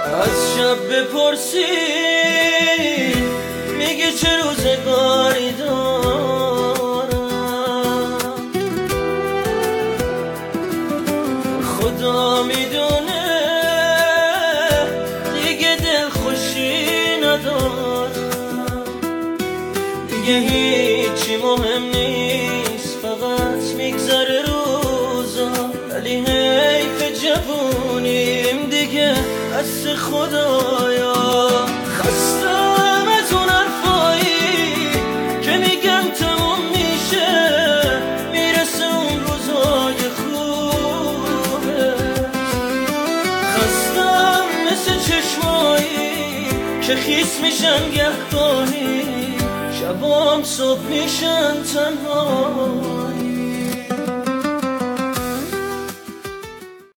از شب بپرسی میگه چه روزگاری دارم. خدا میدونه دیگه دلخوشی ندارم. دیگه هیچی مهم نیست، فقط میگذره روزا. ولی حیف جوونیم دیگه دست خدایا. خستم از اون حرفایی که میگن تموم میشه، میرسه اون روزای خوبه. خستم مثل چشمایی که خیس میشن گهگاهی، شبام صبح میشن تنها.